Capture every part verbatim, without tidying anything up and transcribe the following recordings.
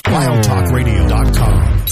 wild talk radio dot com.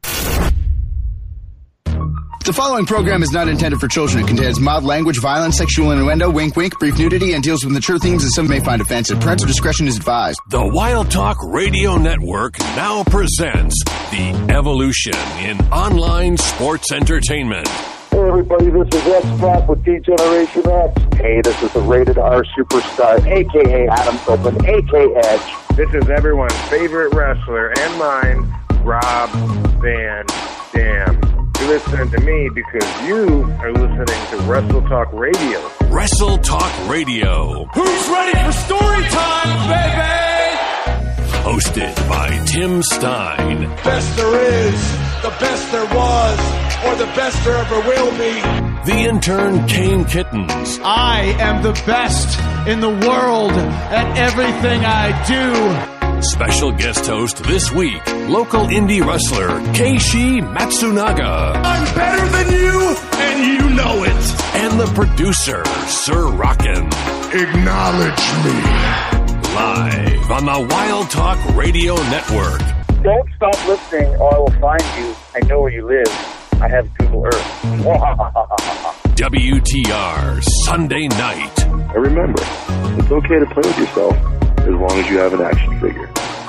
The following program is not intended for children. It contains mild language, violence, sexual innuendo, wink wink, brief nudity, and deals with mature themes that some may find offensive. Parental discretion is advised. The Wild Talk Radio Network now presents The Evolution in Online Sports Entertainment. Hey everybody, this is X-Pac with D-Generation X. Hey, this is the Rated R Superstar, a k a. Adam Copeland, a k a. Edge. This is everyone's favorite wrestler and mine, Rob Van Dam. You listen to me because you are listening to Wrestle Talk Radio. Wrestle Talk Radio. Who's ready for story time, baby? Hosted by Tim Stein. Best there is, the best there was, or the best there ever will be. The intern Kane Kittens. I am the best in the world at everything I do. Special guest host this week, local indie wrestler Keishi Matsunaga. I'm better than you, and you know it. And the producer, Sir Rockin'. Acknowledge me. Live on the Wild Talk Radio Network. Don't stop listening or I will find you. I know where you live. I have Google Earth. W T R Sunday night. And remember, it's okay to play with yourself as long as you have an action figure.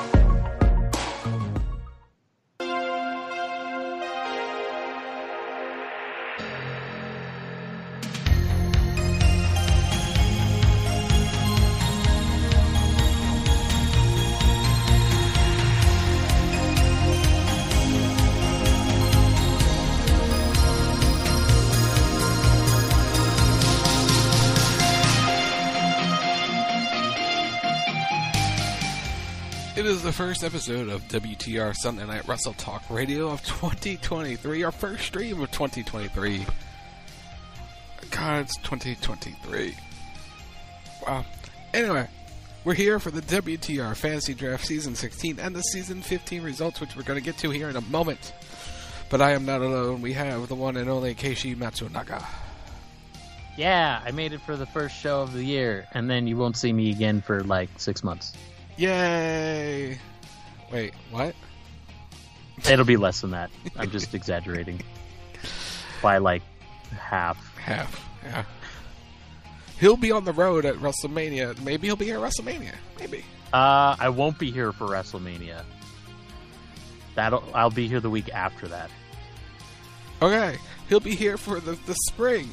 It is the first episode of W T R Sunday Night Wrestle Talk Radio of twenty twenty-three, our first stream of twenty twenty-three. God, it's twenty twenty-three. Wow. Anyway, we're here for the W T R Fantasy Draft Season sixteen and the Season fifteen results, which we're going to get to here in a moment. But I am not alone. We have the one and only Keishi Matsunaga. Yeah, I made it for the first show of the year, and then you won't see me again for like six months. Yay! Wait, what? It'll be less than that. I'm just exaggerating. By like half. Half, yeah. He'll be on the road at WrestleMania. Maybe he'll be here at WrestleMania. Maybe. Uh, I won't be here for WrestleMania. That'll I'll be here the week after that. Okay. He'll be here for the, the spring.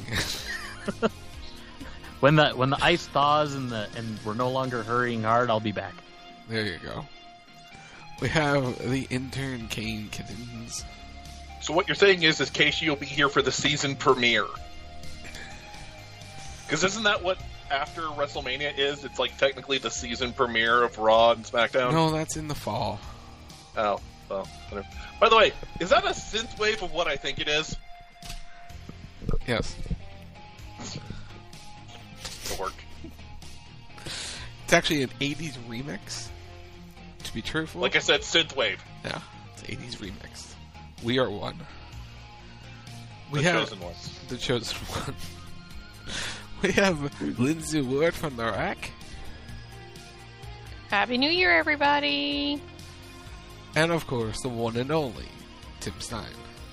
When the when the ice thaws and the and we're no longer hurrying hard, I'll be back. There you go. We have the intern Kane Kittens. So what you're saying is, is Casey will be here for the season premiere? Because isn't that what after WrestleMania is? It's like technically the season premiere of Raw and SmackDown? No, that's in the fall. Oh, well, whatever. By the way, is that a synthwave of what I think it is? Yes. Dork. It's actually an eighties remix, to be truthful. Like I said, synthwave. Yeah, it's an eighties remix. We are one. We the have chosen ones. The chosen one. We have Lindsay Ward from The Rack. Happy New Year, everybody! And of course, the one and only Tim Stein.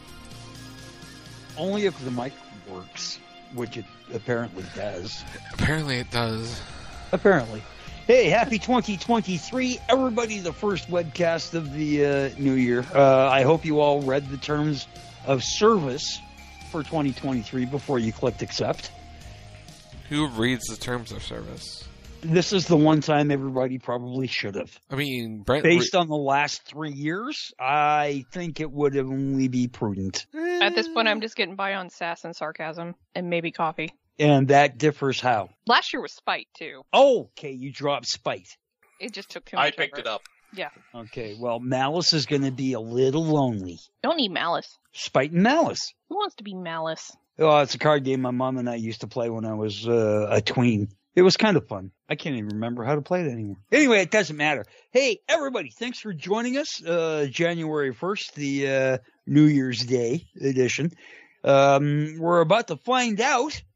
Only if the mic works, which it apparently does. Apparently it does. Apparently. Hey, happy twenty twenty-three, everybody, the first webcast of the uh, new year. Uh, I hope you all read the terms of service for twenty twenty-three before you clicked accept. Who reads the terms of service? This is the one time everybody probably should have. I mean, Brent, based re- on the last three years, I think it would only be prudent. At this point, I'm just getting by on sass and sarcasm, and maybe coffee. And that differs how? Last year was spite, too. Oh, okay, you dropped spite. It just took too much I picked effort. it up. Yeah. Okay, well, malice is going to be a little lonely. Don't need malice. Spite and malice. Who wants to be malice? Oh, it's a card game my mom and I used to play when I was uh, a tween. It was kind of fun. I can't even remember how to play it anymore. Anyway, it doesn't matter. Hey, everybody, thanks for joining us. Uh, January first, the uh, New Year's Day edition. Um, we're about to find out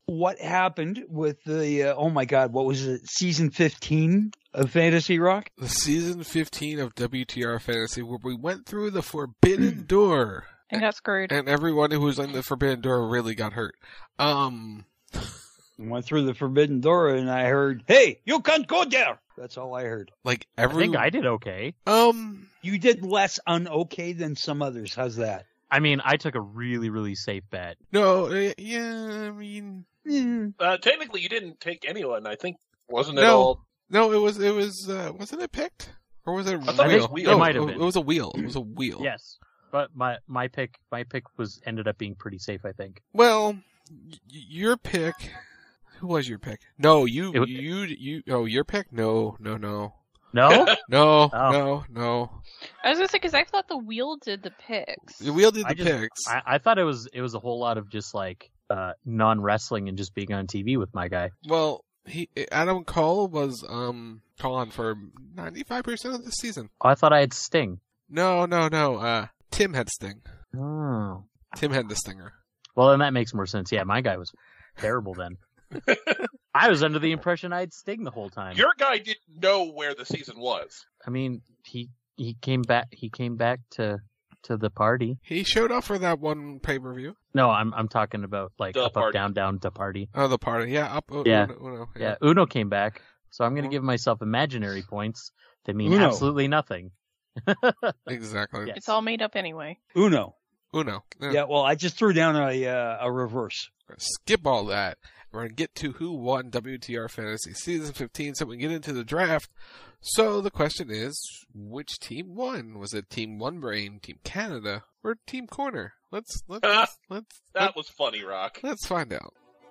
what happened with the, uh, oh my God, what was it, season fifteen of Fantasy Rock? The season fifteen of W T R Fantasy, where we went through the Forbidden Door. And got screwed. And everyone who was in the Forbidden Door really got hurt. Um, Went through the Forbidden Door and I heard, hey, you can't go there. That's all I heard. Like every, I think I did okay. Um, you did less un-okay than some others. How's that? I mean, I took a really, really safe bet. No, uh, yeah, I mean, Uh, technically, you didn't take anyone. I think wasn't it no, all? no, it was, it was, uh, wasn't it picked or was it? I thought a it was wheel? wheel. No, It might have it, been. it was a wheel. It was a wheel. Yes, but my my pick my pick was ended up being pretty safe. I think. Well, y- your pick. Who was your pick? No, you, It was- you, you. Oh, your pick? No, no, no, No, no, Oh. no, no. I was gonna say because I thought the wheel did the picks. The wheel did the I just- picks. I, I thought it was it was a whole lot of just like uh, non wrestling and just being on T V with my guy. Well, he Adam Cole was um calling for ninety-five percent of the season. Oh, I thought I had Sting. No, no, no. Uh, Tim had Sting. Oh, Tim had the stinger. well then that makes more sense. Yeah, my guy was terrible then. I was under the impression I had Sting the whole time. Your guy didn't know where the season was. I mean, he he came back he came back to to the party. He showed up for that one pay per view. No, I'm I'm talking about like The up party. up down down to party. Oh, the party. Yeah, up. Uh, Yeah. Uno, Uno, Yeah, Uno came back, so I'm going to give myself imaginary points that mean Uno. absolutely nothing. Exactly. Yeah. It's all made up anyway. Uno. Uno. Yeah. Yeah, well, I just threw down a uh, a reverse. Skip all that. We're going to get to who won W T R Fantasy Season fifteen so we can get into the draft. So the question is, which team won? Was it Team One Brain, Team Canada, or Team Corner? Let's let's let's let's, That let, was funny, Rock. let's find out.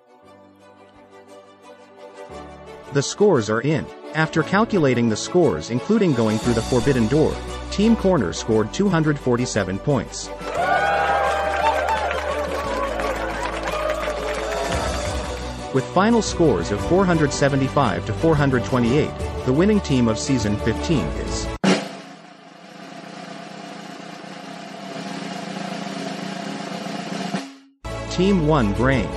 The scores are in. After calculating the scores including going through the Forbidden Door, Team Corner scored two hundred forty-seven points. With final scores of four hundred seventy-five to four hundred twenty-eight, the winning team of Season fifteen is Team One Brain.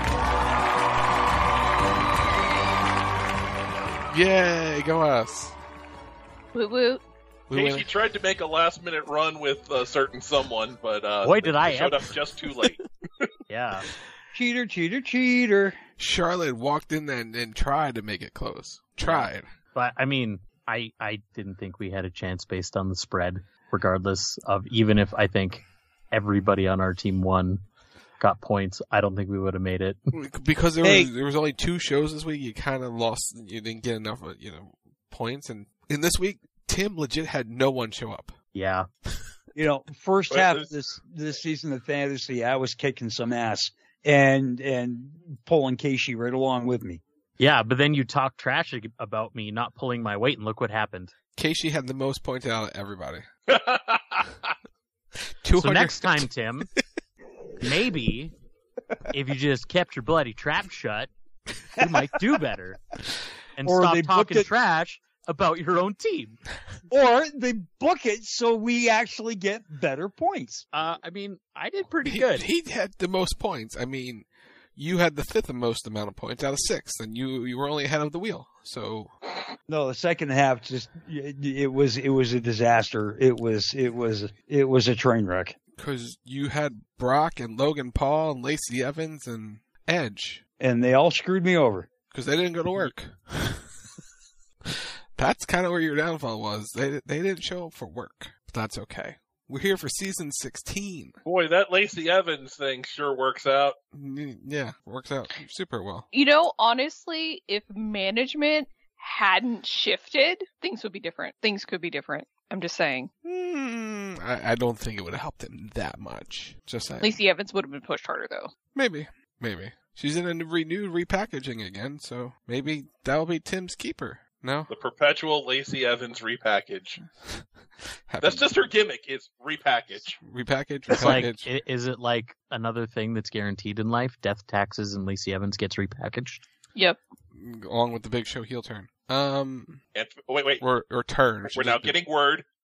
Yay, go us. Woot woot. We Casey win. tried to make a last minute run with a certain someone, but uh, Boy, did they I showed ever. up just too late. Yeah. Cheater, cheater, cheater. Charlotte walked in there and, and tried to make it close. Tried. But I mean, I I didn't think we had a chance based on the spread, regardless of even if I think everybody on our team won, got points. I don't think we would have made it. Because there Hey. was there was only two shows this week, you kind of lost. You didn't get enough, uh, you know, points. And in this week, Tim legit had no one show up. Yeah. You know, first But half this- of this this season of fantasy, I was kicking some ass and and pulling Casey right along with me. Yeah, but then you talk trash ag- about me not pulling my weight, and look what happened. Casey had the most points out of everybody. So two hundred next time, Tim, maybe if you just kept your bloody trap shut, you might do better and Or stop they booked talking it- trash about your own team. Or they book it so we actually get better points. Uh, I mean, I did pretty he, good. He had the most points. I mean, you had the fifth most amount of points out of six, and you you were only ahead of the wheel. So No, the second half just it, it was it was a disaster. It was it was it was a train wreck. because you had Brock and Logan Paul and Lacey Evans and Edge, And they all screwed me over. because they didn't go to work. That's kind of where your downfall was. They they didn't show up for work, but that's okay. We're here for season sixteen. Boy, that Lacey Evans thing sure works out. Mm, Yeah, works out super well. You know, honestly, if management hadn't shifted, things would be different. Things could be different. I'm just saying. Mm, I, I don't think it would have helped him that much. Just saying. Lacey Evans would have been pushed harder, though. Maybe, maybe. She's in a renewed repackaging again, so maybe that'll be Tim's keeper. No? The perpetual Lacey Evans repackage. Happy- That's just her gimmick, is repackage. Repackage, It's like, repackage. i- is it like another thing that's guaranteed in life? Death, taxes, and Lacey Evans gets repackaged? Yep. Along with the Big Show heel turn. Um, And wait, wait, or, or turn. we're now getting word.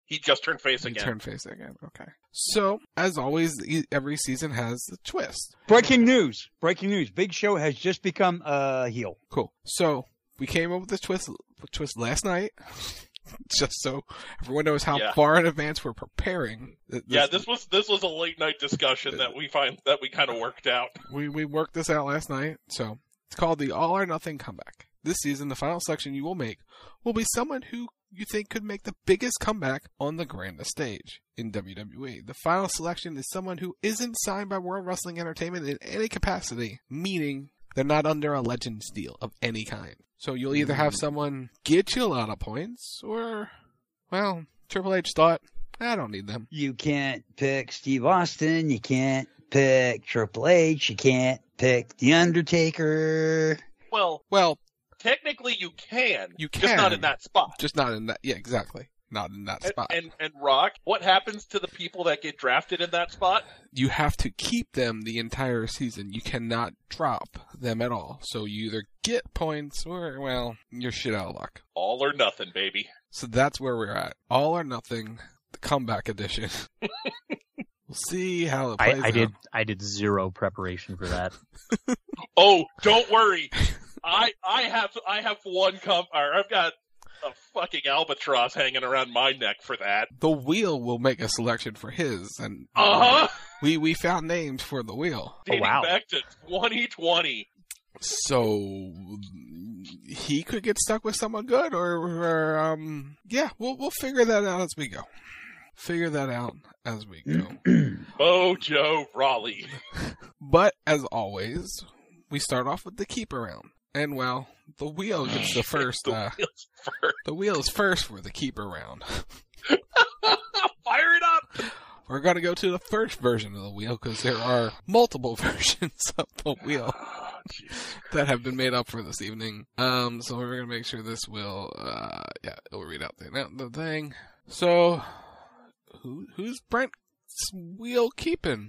He just turned face He again. turned face again. Okay. So, as always, e- every season has the twist. Breaking news. Breaking news. Big Show has just become a uh, heel. Cool. So, we came up with this twist, twist last night, just so everyone knows how Yeah. far in advance we're preparing. This, Yeah, this was this was a late night discussion that we find that we kind of worked out. We, we worked this out last night. So, it's called the All or Nothing Comeback. This season, the final selection you will make will be someone who you think could make the biggest comeback on the grandest stage in W W E. The final selection is someone who isn't signed by World Wrestling Entertainment in any capacity, meaning they're not under a Legends deal of any kind. So you'll either have someone get you a lot of points, or, well, Triple H thought, I don't need them. You can't pick Steve Austin. You can't pick Triple H. You can't pick The Undertaker. Well, well, technically you can. You can. Just not in that spot. Just not in that, yeah, exactly. Not in that And, spot. and and Rock, what happens to the people that get drafted in that spot? You have to keep them the entire season. You cannot drop them at all. So you either get points or, well, you're shit out of luck. All or nothing, baby. So that's where we're at. All or nothing, the comeback edition. We'll see how it plays I, I did. out. I did zero preparation for that. Oh, don't worry. I I have I have one com or I've got a fucking albatross hanging around my neck for that. The wheel will make a selection for his, and Uh-huh. we we found names for the wheel. Dating back to twenty twenty. So he could get stuck with someone good, or, or um, yeah, we'll we'll figure that out as we go. Figure that out as we go. Mojo Raleigh. But as always, we start off with the keeper round, and well, the wheel gets the first. the, uh, wheel's first. the wheel is first for the keeper round. Fire it up! We're gonna go to the first version of the wheel because there are multiple versions of the wheel that have been made up for this evening. Um, so we're gonna make sure this will, uh, yeah, it'll read out the the thing. So, who who's Brent's wheel keeping?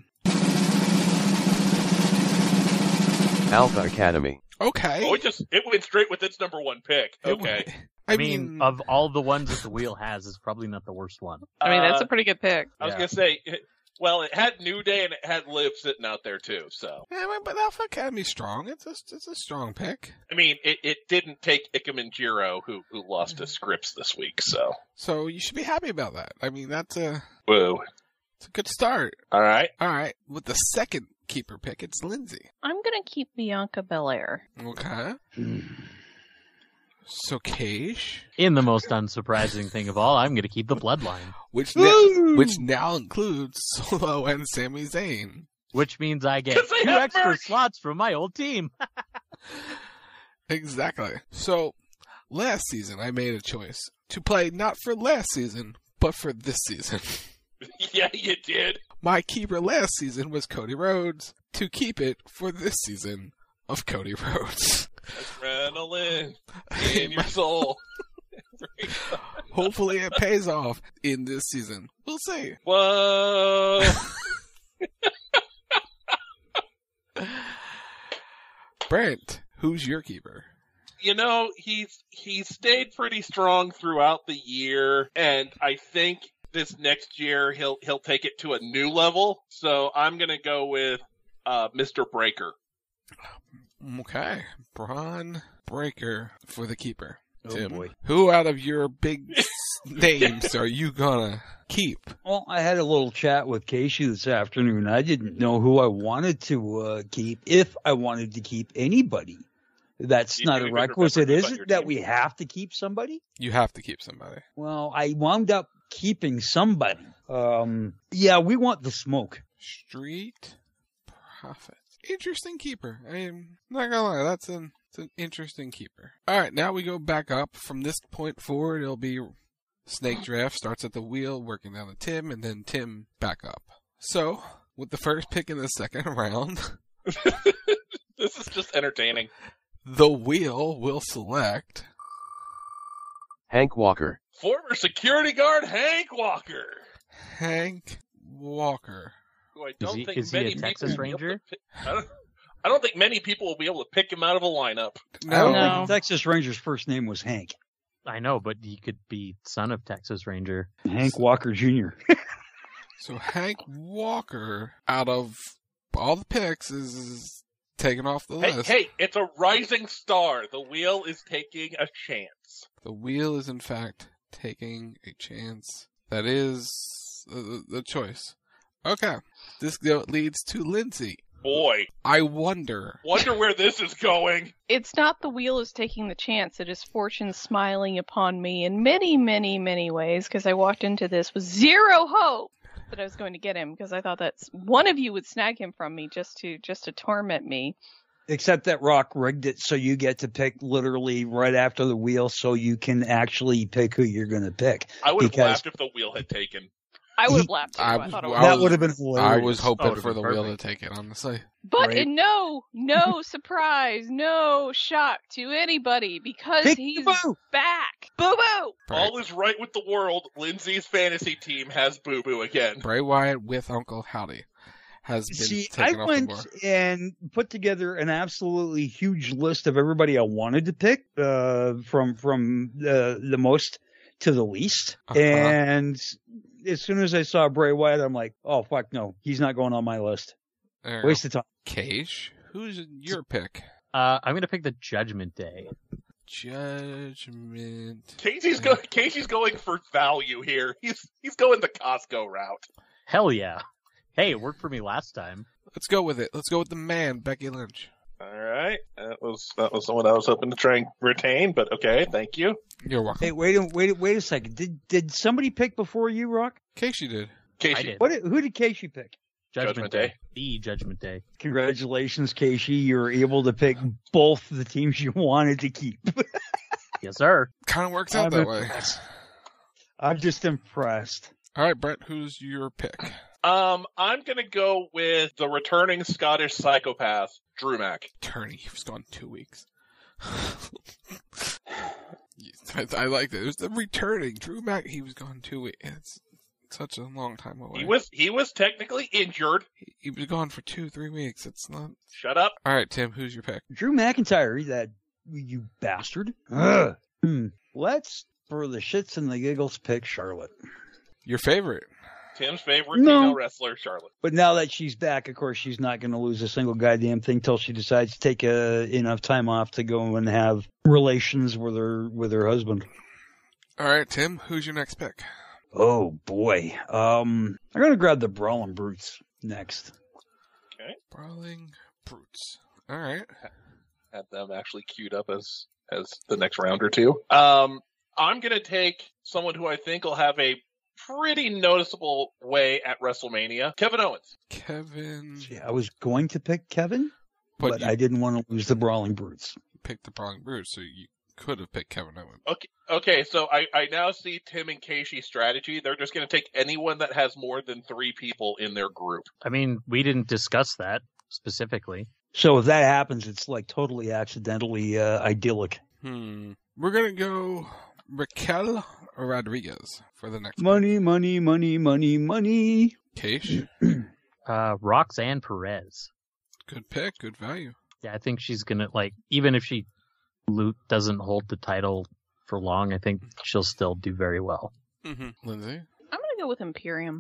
Alpha Academy. Okay. Oh, it just it went straight with its number one pick. Okay. I, I mean, mean, of all the ones that the wheel has, it's probably not the worst one. I mean, that's Uh, a pretty good pick. I was Yeah. gonna say, it, well, it had New Day and it had Liv sitting out there too. So Yeah, but Alpha Academy's strong. It's a it's a strong pick. I mean, it, it didn't take Ikemen Jiro, who who lost to Scripps this week. So So you should be happy about that. I mean, that's a whoa, it's a good start. all right. All right, with the second keeper pick, it's Lindsay. I'm gonna keep Bianca Belair. Okay. So Keish, In the most unsurprising thing of all, I'm going to keep the bloodline. which now, which now includes Solo and Sami Zayn. Which means I get 'Cause they two have extra merch. slots from my old team. Exactly. So last season, I made a choice to play not for last season, but for this season. Yeah, you did. My keeper last season was Cody Rhodes. To keep it for this season of Cody Rhodes. Adrenaline in your soul. Hopefully it pays off in this season. We'll see. Whoa. Brent, who's your keeper? You know, he's he's stayed pretty strong throughout the year, and I think this next year he'll he'll take it to a new level. So I'm gonna go with uh, Mister Breaker. Okay. Braun Breaker for the keeper. Oh, Tim, boy. who out of your big names are you gonna keep? Well, I had a little chat with Casey this afternoon. I didn't know who I wanted to uh, keep, if I wanted to keep anybody. That's You not didn't a even requisite, remember who's is on it, your that team. we have to keep somebody? You have to keep somebody. Well, I wound up keeping somebody. Um, yeah, we want the smoke. Street Profits. Interesting keeper. I'm not gonna lie, that's an, it's an interesting keeper. Alright, now we go back up. From this point forward, it'll be Snake Draft. Starts at the wheel, working down to Tim, and then Tim back up. So, with the first pick in the second round, This is just entertaining. the wheel will select Hank Walker. Former security guard Hank Walker, Hank Walker. who I Is don't he, think is he many a people Texas will be able Ranger? to pick- I don't, I don't think many people will be able to pick him out of a lineup. I don't No. think Texas Ranger's first name was Hank. I know, but he could be son of Texas Ranger. Hank Walker Junior So Hank Walker, out of all the picks, is, is taken off the Hey, list. hey, it's a rising star. The wheel is taking a chance. The wheel is, in fact, taking a chance. That is the, the choice. Okay. This go- leads to Lindsay. Boy. I wonder. Wonder where this is going. It's not the wheel is taking the chance. It is fortune smiling upon me in many, many, many ways, because I walked into this with zero hope that I was going to get him, because I thought that one of you would snag him from me just to just to torment me. Except that Rock rigged it so you get to pick literally right after the wheel, so you can actually pick who you're going to pick. I would have Because laughed if the wheel had taken. I would have laughed too. I, I, thought it was. I That was- would have been hilarious. I was hoping Oh, for the it'd be wheel to perfect. take it, honestly. But Right. in no, no surprise, no shock to anybody, because Pick he's Boo. back. Boo boo! All is right with the world. Lindsay's fantasy team has Boo Boo again. Bray Wyatt with Uncle Howdy has been See, I taken off the went board. and put together an absolutely huge list of everybody I wanted to pick, uh, from from the the most to the least. Uh-huh. And as soon as I saw Bray Wyatt, I'm like, oh fuck no, he's not going on my list. There you Waste go. of time. Cage, who's your pick? Uh, I'm going to pick the Judgment Day. Judgment. Casey's going. Casey's going for value here. He's he's going the Costco route. Hell yeah. Hey, it worked for me last time. Let's go with it. Let's go with the man, Becky Lynch. All right, that was that was the one I was hoping to try and retain, but okay, thank you. You're welcome. Hey, wait, a- wait, a- wait a second. Did did somebody pick before you, Rock? Casey did. Casey, I did. What? did- Who did Casey pick? Judgment, Judgment Day. Day. The Judgment Day. Congratulations, Casey. You were able to pick both the teams you wanted to keep. Yes, sir. Kind of works out I'm that way. impressed. I'm just impressed. All right, Brett, who's your pick? Um, I'm gonna go with the returning Scottish psychopath, Drew Mack. Turney. He was gone two weeks. I, I like that. It was the returning Drew Mack. He was gone two weeks. It's such a long time away. He was he was technically injured. He, he was gone for two, three weeks. It's not. Shut up. All right, Tim. Who's your pick? Drew McIntyre, that you bastard. Ugh. Hmm. Let's, for the shits and the giggles, pick Charlotte. Your favorite? Tim's favorite No. female wrestler, Charlotte. But now that she's back, of course, she's not going to lose a single goddamn thing till she decides to take uh, enough time off to go and have relations with her with her husband. All right, Tim. Who's your next pick? Oh boy, um, I'm going to grab the Brawling Brutes next. Okay. Brawling Brutes. All right. Had them actually queued up as as the next round or two. Um, I'm gonna take someone who I think will have a pretty noticeable way at WrestleMania. Kevin Owens. Kevin. Yeah, I was going to pick Kevin, But but, you- I didn't want to lose the Brawling Brutes. Picked the Brawling Brutes, so you could have picked Kevin Owens. Okay, okay. So I, I now see Tim and Casey's strategy. They're just going to take anyone that has more than three people in their group. I mean, we didn't discuss that specifically. So if that happens, it's like totally accidentally uh, idyllic. Hmm. We're gonna go Raquel Rodriguez for the next Money, money, money, money, money. Case. Uh, Roxanne Perez. Good pick. Good value. Yeah, I think she's gonna like even if she loot doesn't hold the title for long, I think she'll still do very well. Mm-hmm. Lindsay. I'm gonna go with Imperium.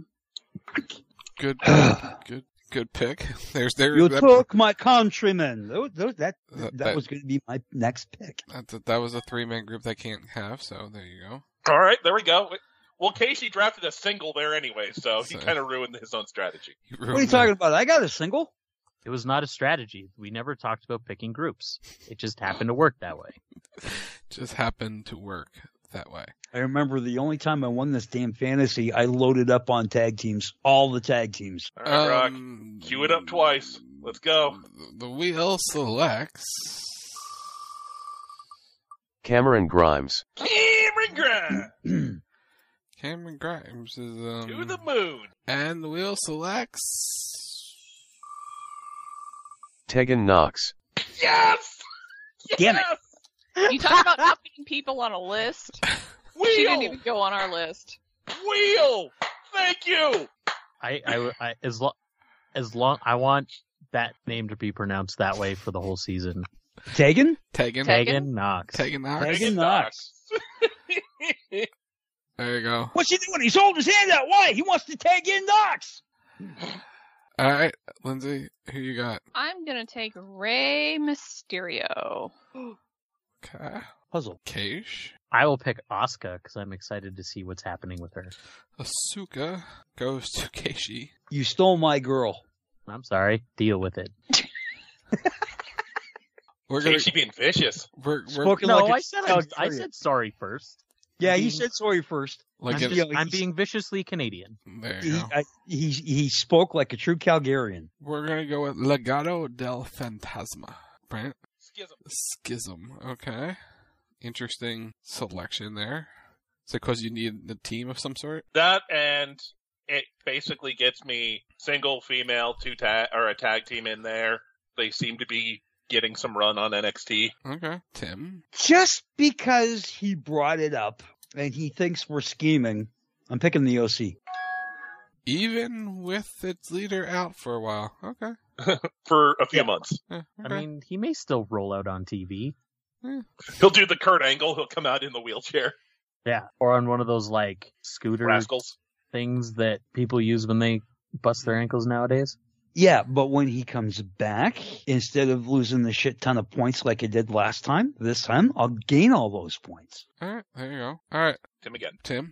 Good. good. Good pick. There's there. You that, took my countrymen. Those, those, that, That- that that- was going to be my next pick. that, that was a three man group they can't have. So there you go. All right, there we go. Well, Casey drafted a single there anyway, so he So- kind of ruined his own strategy. You What are you ruined talking about? I got a single. It was not a strategy. We never talked about picking groups. It just happened to work that way. it. Just happened to work that way. I remember the only time I won this damn fantasy, I loaded up on tag teams, all the tag teams. All right, Um, Rock, cue it up twice. Let's go. The, the wheel selects. Cameron Grimes. Cameron Grimes Cameron Grimes is um. to the moon. And the wheel selects. Tegan Knox. Yes. Damn it. Yes! You talk about not putting people on a list. She didn't Wheel. even go on our list. Wheel. Thank you. I, I, I as long as long I want that name to be pronounced that way for the whole season. Tegan? Tegan. Tegan? Tegan Knox. Tegan Knox. Tegan Knox. There you go. What's he doing? He's holding his hand out. Why? He wants to tag in Knox. All right, Lindsay, who you got? I'm gonna take Rey Mysterio. Okay. Puzzle. Keish. I will pick Asuka because I'm excited to see what's happening with her. Asuka goes to Keishi. You stole my girl. I'm sorry. Deal with it. We're gonna Keishi being vicious. We're, we're Spoken no, like a I said I, I said sorry first. Yeah, he said sorry first. like I'm, it- just- I'm being viciously Canadian. There you He, go. I, he he spoke like a true Calgarian. We're gonna go with Legado del Fantasma. Right? Schism. Schism. Okay. Interesting selection there. Is it because you need a team of some sort? That and it basically gets me single female two tag or a tag team in there. They seem to be getting some run on N X T. Okay. Tim. Just because he brought it up and he thinks we're scheming, I'm picking the O C. Even with its leader out for a while. Okay. For a few months. Yeah, I okay. mean, he may still roll out on T V. He'll do the Kurt Angle. He'll come out in the wheelchair. Yeah. Or on one of those, like, scooter Rascals. things that people use when they bust their ankles nowadays. Yeah, but when he comes back, instead of losing the shit ton of points like I did last time, this time I'll gain all those points. All right. There you go. All right. Tim again. Tim.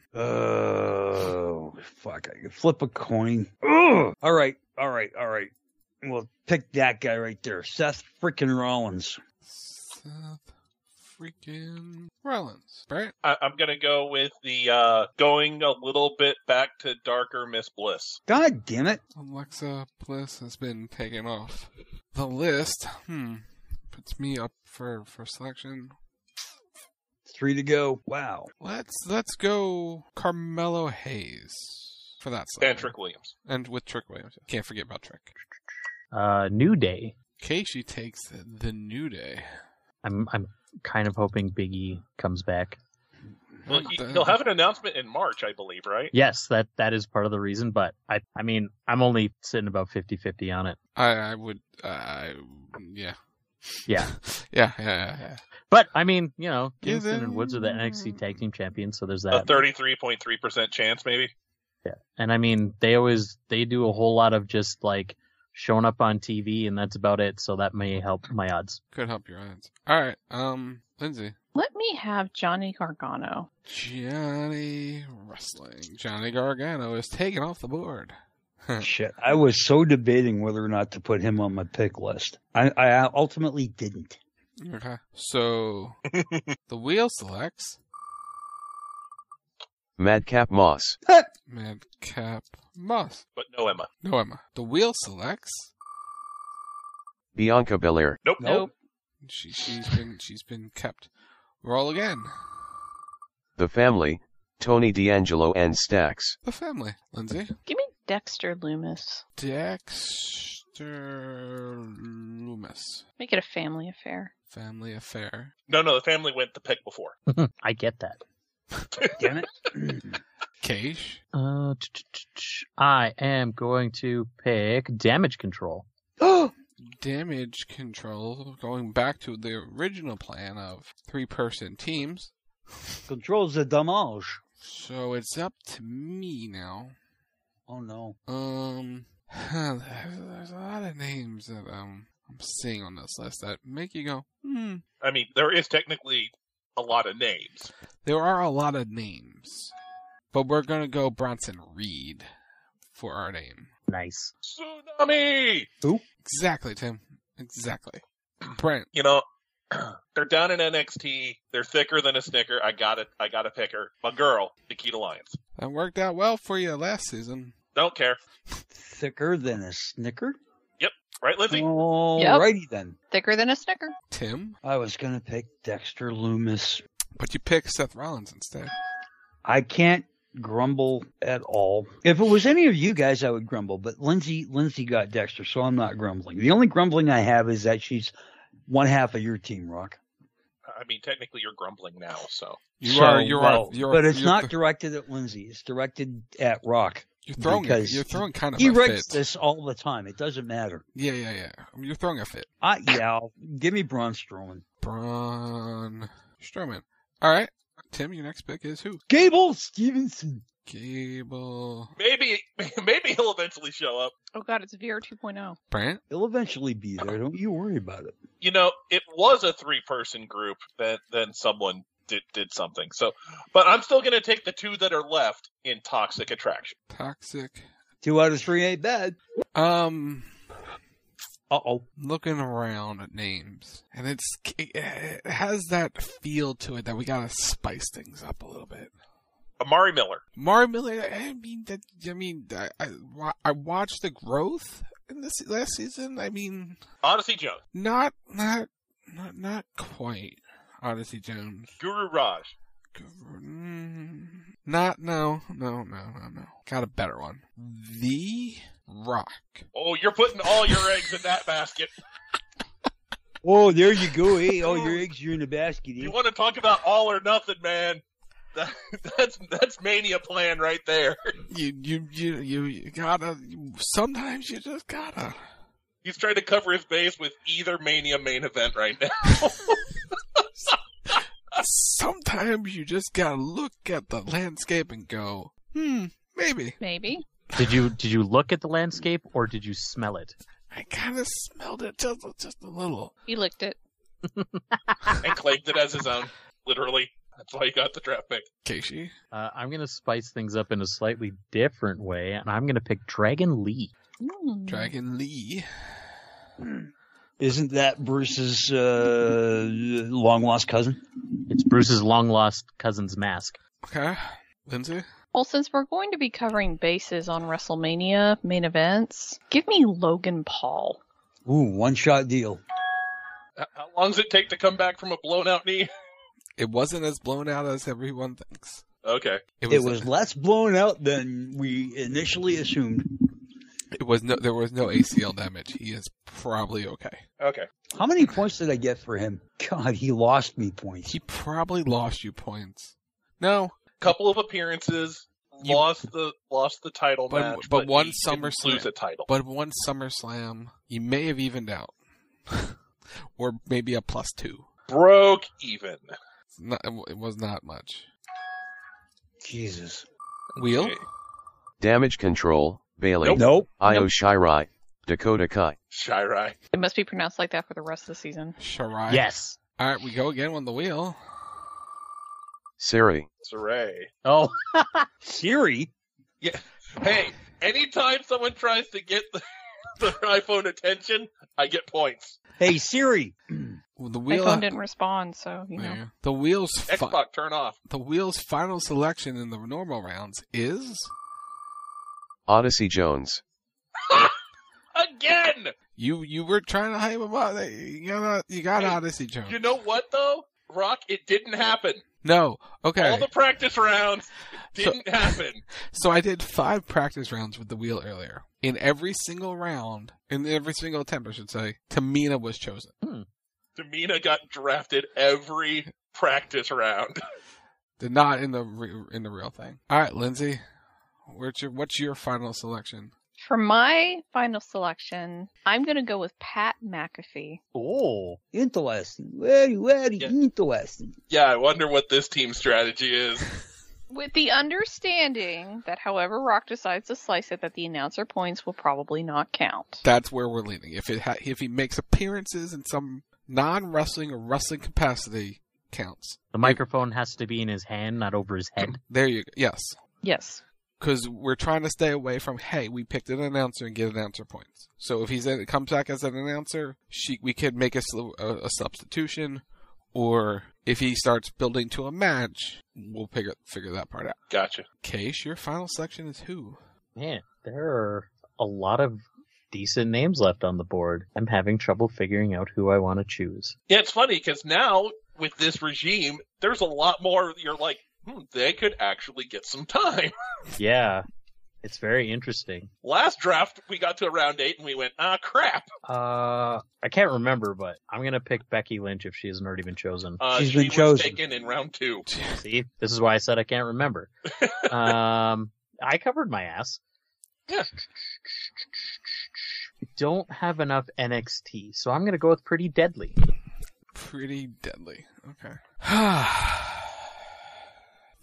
Oh, fuck. I could flip a coin. Ugh. All right, all right, all right. We'll pick that guy right there. Seth freaking Rollins. Seth freaking Rollins. Right? I- I'm going to go with the uh, going a little bit back to darker Miss Bliss. God damn it. Alexa Bliss has been taken off the list. Hmm. Puts me up for, for selection. Three to go. Wow. Let's let's go Carmelo Hayes for that And selection. Trick Williams. And with Trick Williams. Can't forget about Trick. Uh, New Day. Keishi takes the New Day. I'm I'm kind of hoping Big E comes back. Well, he, he'll have an announcement in March, I believe, right? Yes, that that is part of the reason, but I I mean, I'm only sitting about fifty-fifty on it. I, I would, uh, yeah. Yeah. yeah, yeah, yeah, yeah. But, I mean, you know, Give Kingston him- and Woods are the N X T Tag Team Champions, so there's A that. thirty-three point three percent chance, maybe. Yeah. And I mean, they always, they do a whole lot of just, like, showing up on T V, and that's about it, so that may help my odds. Could help your odds. All right, um, Lindsay. Let me have Johnny Gargano. Johnny Wrestling. Johnny Gargano is taken off the board. Shit. I was so debating whether or not to put him on my pick list. I, I ultimately didn't. Okay. So, the wheel selects Madcap Moss. Madcap Moss. But no Emma. No Emma. The wheel selects Bianca Belair. Nope. Nope. She, she's been she's been kept. Roll again. The Family, Tony D'Angelo and Stax. The family. Lindsay. Give me Dexter Loomis. Dexter Loomis. Make it a family affair. Family affair. No, no, the family went the pick before. I get that. Damn it. Keish. Uh, ch- ch- ch- ch- I am going to pick Damage Control. Damage control. Going back to the original plan of three-person teams. Controls the damage. So it's up to me now. Oh no. Um, there's, there's a lot of names that um I'm seeing on this list that make you go, hmm. I mean, there is technically a lot of names. There are a lot of names, but we're gonna go Bronson Reed for our name. Nice. Tsunami! Who? Exactly, Tim. Exactly. Brent. You know, they're down in N X T. They're thicker than a Snicker. I got it. I got to pick her. My girl, Nikita Lyons. That worked out well for you last season. Don't care. Thicker than a Snicker? Yep. Right, Lindsay? Alrighty then. Thicker than a Snicker. Tim. I was gonna pick Dexter Loomis. But you picked Seth Rollins instead. I can't grumble at all. If it was any of you guys, I would grumble. But Lindsay, Lindsay got Dexter, so I'm not grumbling. The only grumbling I have is that she's one half of your team, Rock. I mean, technically, you're grumbling now, so. You So, are. You well, are. You're, but it's you're not th- directed at Lindsay. It's directed at Rock. You're throwing. because You're throwing kind of he a writes fit. this all the time. It doesn't matter. Yeah, yeah, yeah. I mean, you're throwing a fit. I, yeah, I'll- give me Braun Strowman. Braun Strowman. All right, Tim, your next pick is who? Gable Stevenson. Gable. Maybe, maybe he'll eventually show up. Oh god, it's V R two point oh. Brant? He'll eventually be there. Don't you worry about it. You know, it was a three-person group that then someone did did something. So, but I'm still going to take the two that are left in Toxic Attraction. Toxic. Two out of three ain't bad. Um. Uh-oh. Looking around at names, and it's it has that feel to it that we gotta spice things up a little bit. Amari Miller. Amari Miller. I mean that. I mean, I, I I watched the growth in this last season. I mean, Odyssey Jones. Not not not not quite. Odyssey Jones. Guru Raj. Guru, mm, not no no no no no. Got a better one. The Rock. Oh, you're putting all your eggs in that basket. Oh, there you go. Hey, all your eggs are in the basket. Eh? You want to talk about all or nothing, man? That, that's that's Mania plan right there. You you you you, you gotta. Sometimes you just gotta. He's trying to cover his base with either Mania main event right now. Sometimes you just gotta look at the landscape and go, hmm, maybe. Maybe. Did you did you look at the landscape or did you smell it? I kind of smelled it just just a little. He licked it. And claimed it as his own. Literally. That's why he got the draft pick. Keishi? Uh, I'm going to spice things up in a slightly different way, and I'm going to pick Dragon Lee. Mm. Dragon Lee. Isn't that Bruce's uh, long-lost cousin? It's Bruce's long-lost cousin's mask. Okay. Lindsay? Well, since we're going to be covering bases on WrestleMania main events, give me Logan Paul. Ooh, one-shot deal. How long does it take to come back from a blown-out knee? It wasn't as blown out as everyone thinks. Okay. It was, it was less blown out than we initially assumed. It was no. There was no A C L damage. He is probably okay. Okay. How many points did I get for him? God, he lost me points. He probably lost you points. No. Couple of appearances. You, lost the lost the title but, match, but, but one he SummerSlam. Lose a title. But one SummerSlam, you may have evened out, or maybe a plus two. Broke even. Not, it was not much. Jesus. Wheel? Okay. Damage Control, Bailey. Nope. nope. Io Nope. Shirai, Dakota Kai. Shirai. It must be pronounced like that for the rest of the season. Shirai. Yes. All right, we go again on the wheel. Siri. Saray. Oh. Siri? Yeah. Hey, anytime someone tries to get the, the iPhone attention, I get points. Hey, Siri. Well, the My wheel. phone didn't respond, so, you know. Yeah. The wheel's fi- Xbox, turn off. The wheel's final selection in the normal rounds is Odyssey Jones. Again! You you were trying to hype him up. You got you got Hey, Odyssey Jones. You know what, though? Rock, it didn't happen. No. Okay. All the practice rounds didn't so, happen. So I did five practice rounds with the wheel earlier. In every single round, in every single attempt, I should say, Tamina was chosen. Hmm. Tamina got drafted every practice round. Did not in the re- in the real thing. All right, Lindsay, what's your what's your final selection? For my final selection, I'm going to go with Pat McAfee. Oh. Interesting. Very, very Yeah. interesting. Yeah, I wonder what this team's strategy is. With the understanding that however Rock decides to slice it, that the announcer points will probably not count. That's where we're leaning. If it ha- if he makes appearances in some non-wrestling or wrestling capacity, counts. The microphone has to be in his hand, not over his head. There you go. Yes. Yes. Because we're trying to stay away from, hey, we picked an announcer and get announcer points. So if he's in, comes back as an announcer, she, we could make a, a, a substitution. Or if he starts building to a match, we'll figure, figure that part out. Gotcha. Case, your final selection is who? Man, there are a lot of decent names left on the board. I'm having trouble figuring out who I want to choose. Yeah, it's funny because now with this regime, there's a lot more. You're like, hmm, they could actually get some time. Yeah, it's very interesting. Last draft, we got to round eight and we went, ah, crap. Uh, I can't remember, but I'm gonna pick Becky Lynch if she hasn't already been chosen. Uh, She's she been was chosen. taken in round two. See, this is why I said I can't remember. um, I covered my ass. Yeah. I don't have enough N X T, so I'm gonna go with Pretty Deadly. Pretty Deadly. Okay.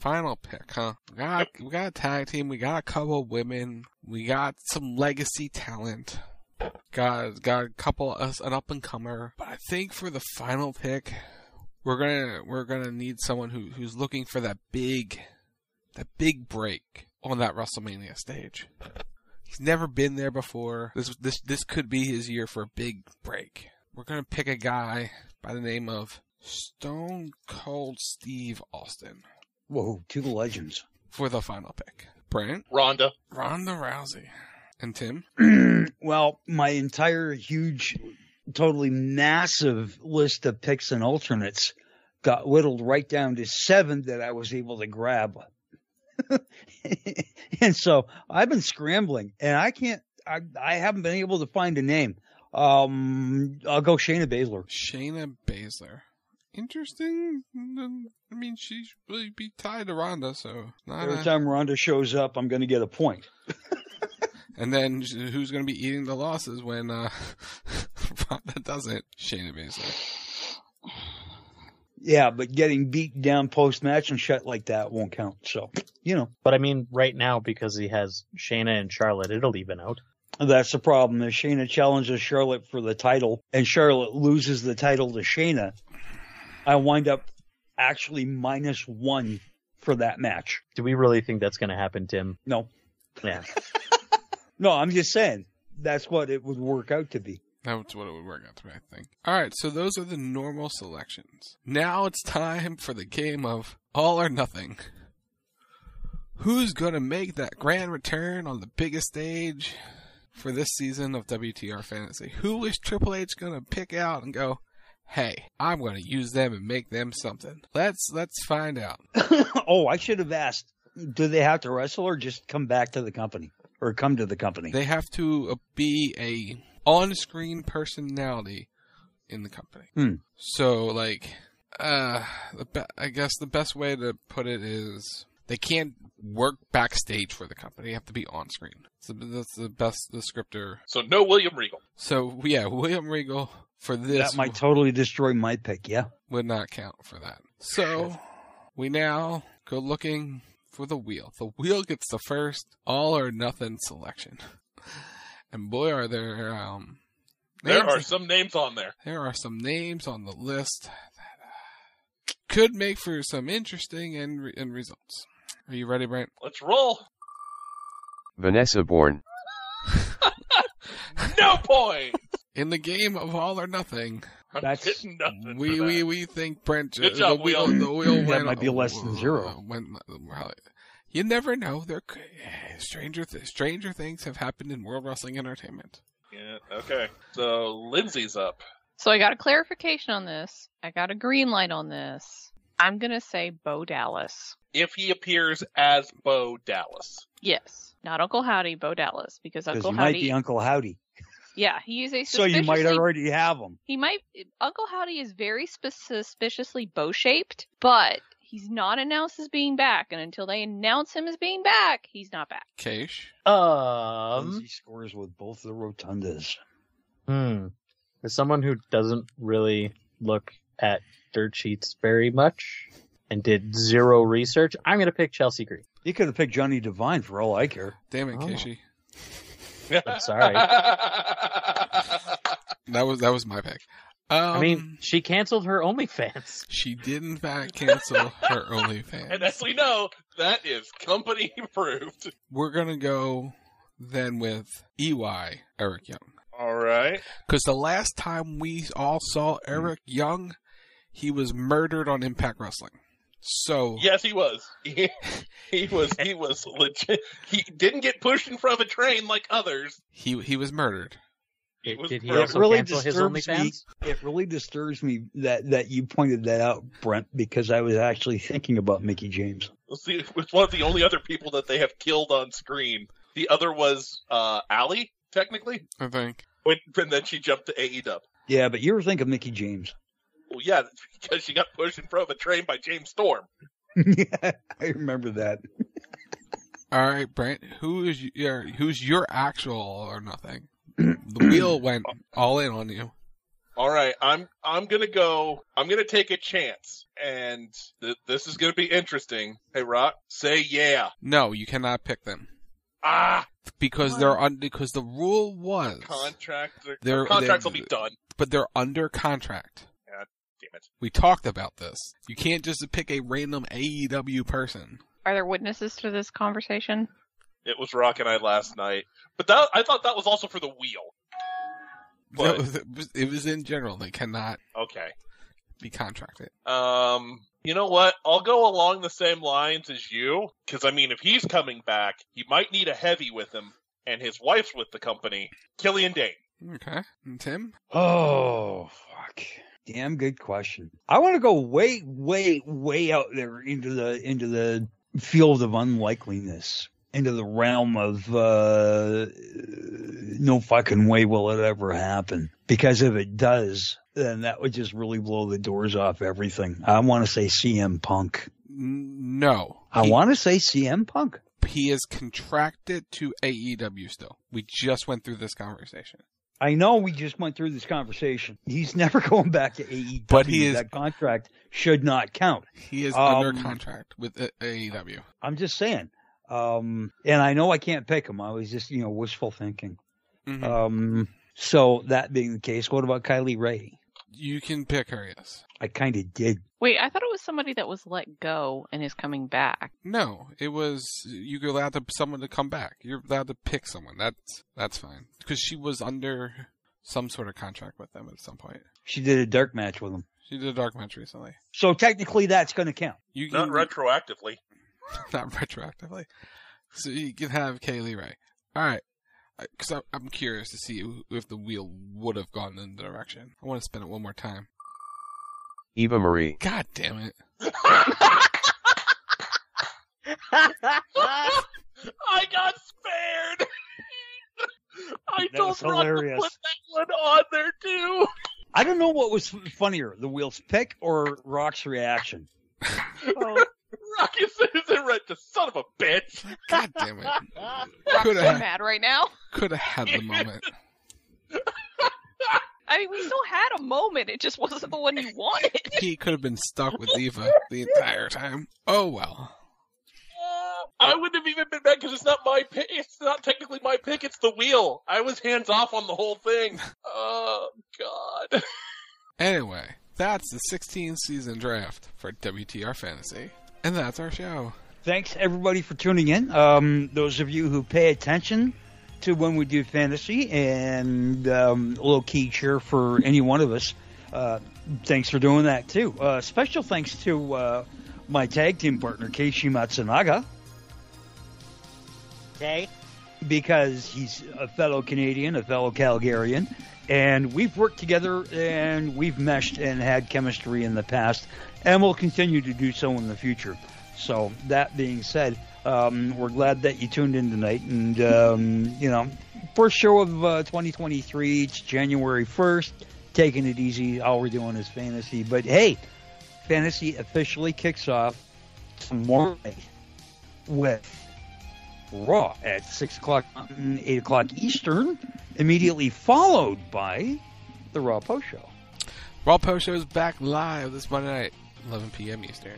Final pick, huh? We got, we got a tag team. We got a couple of women. We got some legacy talent. Got got a couple of an up and comer. But I think for the final pick, we're gonna we're gonna need someone who who's looking for that big, that big break on that WrestleMania stage. He's never been there before. This this this could be his year for a big break. We're gonna pick a guy by the name of Stone Cold Steve Austin. Whoa, two legends. For the final pick. Brent? Ronda. Ronda Rousey. And Tim? Well, my entire huge, totally massive list of picks and alternates got whittled right down to seven that I was able to grab. And so I've been scrambling, and I can't, I, I haven't been able to find a name. Um, I'll go Shayna Baszler. Shayna Baszler. Interesting. I mean, she should really be tied to Ronda, so not Every a... time Ronda shows up, I'm going to get a point. And then who's going to be eating the losses when uh, Ronda doesn't? Shayna Baszler. Yeah, but getting beat down post-match and shit like that won't count. So, you know. But I mean, right now, because he has Shayna and Charlotte, it'll even out. That's the problem. If Shayna challenges Charlotte for the title and Charlotte loses the title to Shayna, I wind up actually minus one for that match. Do we really think that's going to happen, Tim? No. Yeah. No, I'm just saying that's what it would work out to be. That's what it would work out to be, I think. All right, so those are the normal selections. Now it's time for the game of all or nothing. Who's going to make that grand return on the biggest stage for this season of W T R Fantasy? Who is Triple H going to pick out and go, hey, I'm going to use them and make them something? Let's let's find out. Oh, I should have asked, do they have to wrestle or just come back to the company? Or come to the company? They have to be a on-screen personality in the company. Hmm. So, like, uh, the be- I guess the best way to put it is they can't work backstage for the company. They have to be on-screen. So that's the best descriptor. So no William Regal. So, yeah, William Regal for this. That might totally destroy my pick, yeah. Would not count for that. So, we now go looking for the wheel. The wheel gets the first all or nothing selection. And boy, are there um, There are some names on there. There are some names on the list that uh, could make for some interesting end, re- end results. Are you ready, Brent? Let's roll. Vanessa Bourne. No point. In the game of all or nothing, I'm That's getting nothing. we, for we that. we think Brent. Good job, the wheel. Wheel. The wheel That went, might be less than zero. Went, well, you never know. There, could, stranger th- stranger things have happened in World Wrestling Entertainment. Yeah. Okay. So Lindsay's up. So I got a clarification on this. I got a green light on this. I'm going to say Bo Dallas. If he appears as Bo Dallas. Yes. Not Uncle Howdy, Bo Dallas. Because Because Uncle you Howdy. might be Uncle Howdy. Yeah, he is a So you might already have him. He might. Uncle Howdy is very sp- suspiciously bow-shaped, but he's not announced as being back. And until they announce him as being back, he's not back. Keish? Um, Lindsay scores with both the rotundas. Hmm. As someone who doesn't really look at dirt sheets very much and did zero research, I'm going to pick Chelsea Green. You could have picked Johnny Devine for all I care. Damn it, Oh. Keishi. I'm sorry. That was that was my pick. Um, I mean, she canceled her OnlyFans. she did in fact cancel her OnlyFans. And as we know, that is company approved. We're gonna go then with E Y Eric Young. All right. Because the last time we all saw Eric Young, he was murdered on Impact Wrestling. So Yes, he was. He, he was. He was legit. He didn't get pushed in front of a train like others. he he was murdered. He was Did he murdered. also It really cancel his disturbs me. OnlyFans? It really disturbs me that, that you pointed that out, Brent, because I was actually thinking about Mickey James. Let's see, it was one of the only other people that they have killed on screen. The other was uh, Allie, technically. I think. When, and then she jumped to A E W. Yeah, but you were thinking Mickey James. Well, yeah, that's because she got pushed in front of a train by James Storm. Yeah, I remember that. All right, Brent. Who is your who's your actual all or nothing? The wheel went all in on you. All right, I'm I'm gonna go. I'm gonna take a chance, and th- this is gonna be interesting. Hey, Rock, say yeah. No, you cannot pick them. Ah, because what? they're un- because the rule was contract. they're, contracts they're, will be done, but they're under contract. God damn it! We talked about this. You can't just pick a random A E W person. Are there witnesses to this conversation? It was Rock and I last night, but that I thought that was also for the wheel. But, no, it, was, it was in general. They cannot okay. be contracted. Um, you know what? I'll go along the same lines as you, because I mean, if he's coming back, he might need a heavy with him, and his wife's with the company. Killian Dane. Okay, and Tim? Oh, fuck. Damn good question. I want to go way, way, way out there into the into the field of unlikeliness. Into the realm of uh, no fucking way will it ever happen. Because if it does, then that would just really blow the doors off everything. I want to say C M Punk. No. I want to say C M Punk. He is contracted to A E W still. We just went through this conversation. I know we just went through this conversation. He's never going back to A E W. But he is, that contract should not count. He is um, under contract with A E W. I'm just saying. Um, and I know I can't pick him. I was just, you know, wishful thinking. Mm-hmm. Um, so that being the case, what about Kylie Ray? You can pick her, yes. I kind of did. Wait, I thought it was somebody that was let go and is coming back. No, it was, you're allowed to, someone to come back. You're allowed to pick someone. That's, that's fine. Because she was under some sort of contract with them at some point. She did a dark match with them. She did a dark match recently. So technically that's going to count. You, Not you, retroactively. Not retroactively. So you can have Kaylee Ray. All right. Because I'm curious to see if the wheel would have gone in the direction. I want to spin it one more time. Eva Marie. God damn it. I got spared. I That told was Rock to hilarious. put that one on there too. I don't know what was funnier, the wheel's pick or Rock's reaction. Oh, Rock is in red, the son of a bitch. God damn it. Rock's so mad right now. Could have had the moment. I mean, we still had a moment. It just wasn't the one you wanted. He could have been stuck with Eva the entire time. Oh, well. I wouldn't have even been mad because it's not my pick. It's not technically my pick. It's the wheel. I was hands off on the whole thing. Oh, God. Anyway, that's the sixteenth season draft for W T R Fantasy. And that's our show. Thanks, everybody, for tuning in. Um, those of you who pay attention to when we do fantasy and um, a little key cheer for any one of us, uh, thanks for doing that, too. Uh, special thanks to uh, my tag team partner, Keishi Matsunaga. Okay. Because he's a fellow Canadian, a fellow Calgarian, and we've worked together and we've meshed and had chemistry in the past, and we'll continue to do so in the future. So that being said, um, we're glad that you tuned in tonight, and um, you know, first show of uh, twenty twenty-three. It's January first. Taking it easy. All we're doing is fantasy, but hey, fantasy officially kicks off tomorrow night with Raw at six o'clock Mountain, eight o'clock Eastern, immediately followed by the Raw Post Show. Raw Post Show is back live this Monday night, eleven p.m. Eastern.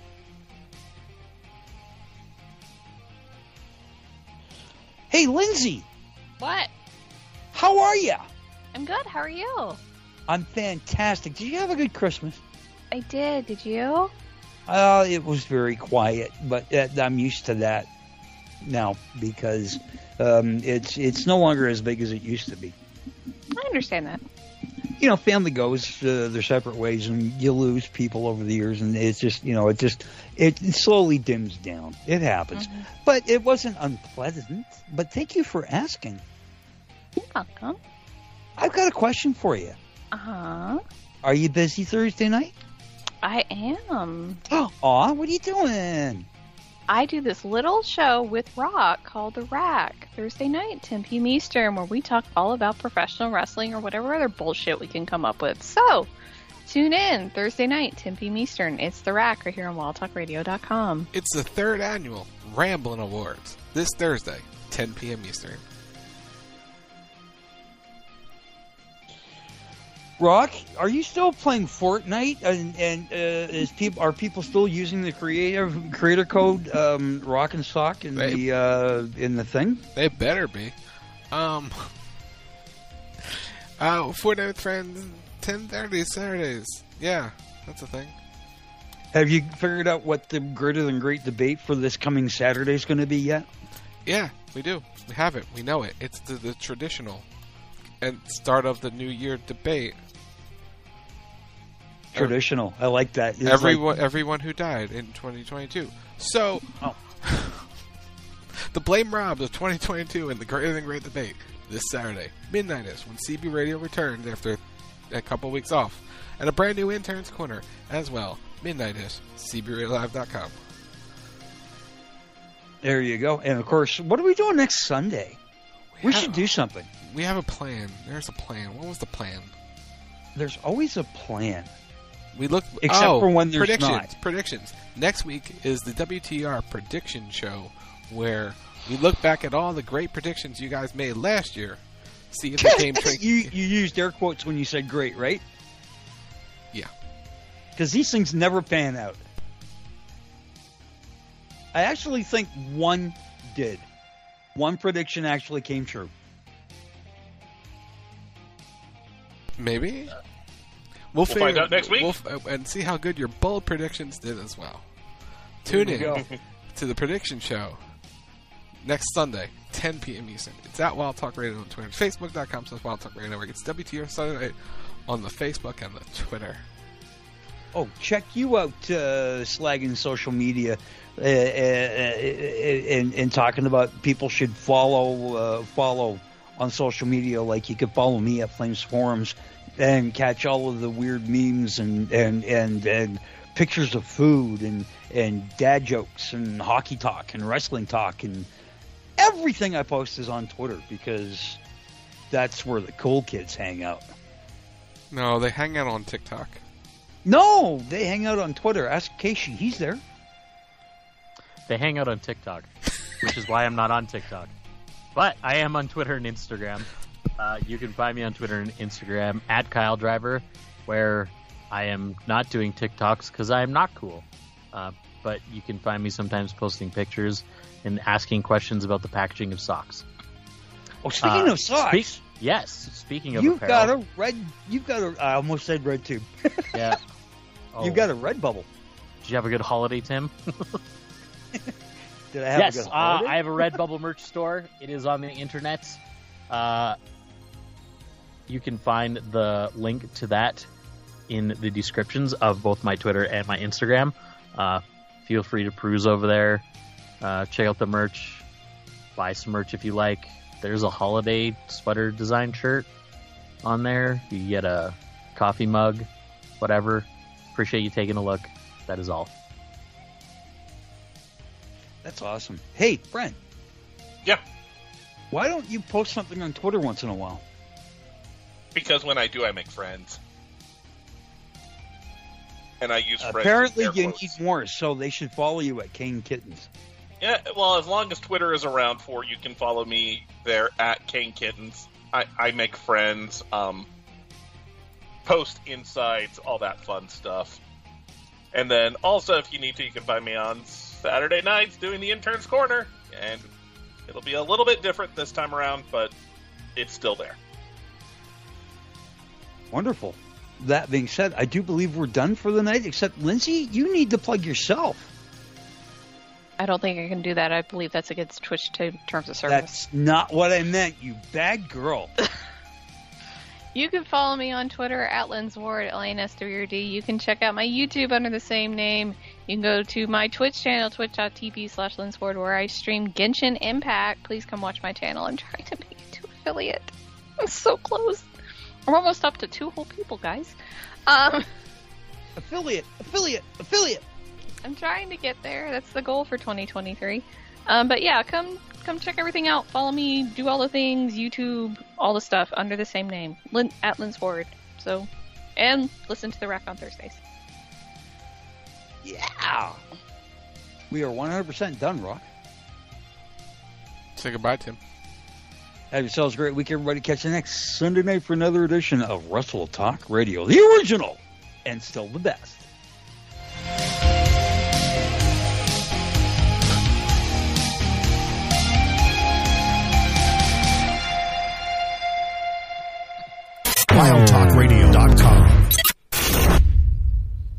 Hey, Lindsay. What? How are you? I'm good. How are you? I'm fantastic. Did you have a good Christmas? I did. Did you? Uh, it was very quiet, but uh, I'm used to that now because um, it's it's no longer as big as it used to be. I understand that. You know, family goes uh, their separate ways, and you lose people over the years, and it's just, you know, it just it slowly dims down. It happens, mm-hmm. But it wasn't unpleasant. But thank you for asking. You're welcome. I've got a question for you. Uh huh. Are you busy Thursday night? I am. Aw, what are you doing? I do this little show with Rock called The Rack Thursday night, ten p.m. Eastern, where we talk all about professional wrestling or whatever other bullshit we can come up with. So, tune in Thursday night, ten p.m. Eastern. It's The Rack right here on wild talk radio dot com. It's the third annual Ramblin' Awards this Thursday, ten p.m. Eastern. Rock, are you still playing Fortnite? And, and uh, is people are people still using the creative creator code um, Rock and Sock in They- the uh, in the thing? They better be. Um. Uh, Fortnite with friends, ten thirty Saturdays. Yeah, that's a thing. Have you figured out what the greater than great debate for this coming Saturday is going to be yet? Yeah, we do. We have it. We know it. It's the, the traditional and start of the New Year debate. Traditional. I like that. It's Everyone, like- everyone who died in twenty twenty-two. So, the Blame Robs of twenty twenty-two and the Greater Than Great debate this Saturday, midnight-ish, when C B Radio returns after a couple weeks off, and a brand new Intern's Corner as well, midnight-ish, C B radio live dot com. There you go. And of course, what are we doing next Sunday? We, we have, should do something. We have a plan. There's a plan. What was the plan? There's always a plan. We look except oh, for when there's predictions. not. Predictions. Next week is the W T R prediction show, where we look back at all the great predictions you guys made last year. See if they came true. you you used air quotes when you said "great," right? Yeah. Because these things never pan out. I actually think one did. One prediction actually came true. Maybe. We'll We'll, find out next week. We'll f- and see how good your bold predictions did as well. Tune in go. to the prediction show next Sunday, ten p.m. Eastern. It's at Wild Talk Radio on Twitter. Facebook dot com slash Wild Talk Radio Network. It's W T R Sunday night on the Facebook and the Twitter. Oh, check you out, uh, slagging social media uh, uh, and, and talking about people should follow uh, follow on social media. Like you could follow me at Flames Forums and catch all of the weird memes and and, and, and pictures of food and, and dad jokes and hockey talk and wrestling talk, and everything I post is on Twitter because that's where the cool kids hang out. No, they hang out on TikTok. No, they hang out on Twitter. Ask Casey. He's there. They hang out on TikTok, which is why I'm not on TikTok. But I am on Twitter and Instagram. Uh, you can find me on Twitter and Instagram at Kyle Driver, where I am not doing TikToks because I am not cool. Uh, but you can find me sometimes posting pictures and asking questions about the packaging of socks. Oh, speaking Uh, of socks, speak- yes. Speaking of you've got apparel, a red. You've got a. I almost said red tube. yeah. Oh. You've got a red bubble. Did you have a good holiday, Tim? Did I have yes, a good uh, holiday? I have a Redbubble merch store. It is on the internet. Uh, you can find the link to that in the descriptions of both my Twitter and my Instagram. Uh, feel free to peruse over there. Uh, check out the merch. Buy some merch if you like. There's a holiday sweater design shirt on there. You get a coffee mug, whatever. Appreciate you taking a look. That is all. That's awesome. Hey, friend. Yeah. Why don't you post something on Twitter once in a while? Because when I do, I make friends. And I use friends. Apparently, with you air need quotes. more, so they should follow you at Kane Kittens. Yeah, well, as long as Twitter is around for, you can follow me there at Kane Kittens. I, I make friends, um, post insights, all that fun stuff. And then also, if you need to, you can find me on Saturday nights doing the Intern's Corner. And it'll be a little bit different this time around, but it's still there. Wonderful. That being said, I do believe we're done for the night, except, Lindsay, you need to plug yourself. I don't think I can do that. I believe that's against Twitch t- terms of service. That's not what I meant, you bad girl. You can follow me on Twitter at Linsward, L A N S W R D. You can check out my YouTube under the same name. You can go to my Twitch channel, twitch.tv slash Linsward, where I stream Genshin Impact. Please come watch my channel. I'm trying to make it to affiliate. I'm so close. I'm almost up to two whole people, guys. Um, affiliate, affiliate, affiliate. I'm trying to get there. That's the goal for twenty twenty-three. Um, but yeah, come come check everything out. Follow me, do all the things, YouTube, all the stuff under the same name, Lin, at Linsford. So, and listen to the Rack on Thursdays. Yeah. We are one hundred percent done, Rock. Say goodbye, Tim. Have yourselves a great week, everybody. Catch you next Sunday night for another edition of Wrestle Talk Radio, the original and still the best.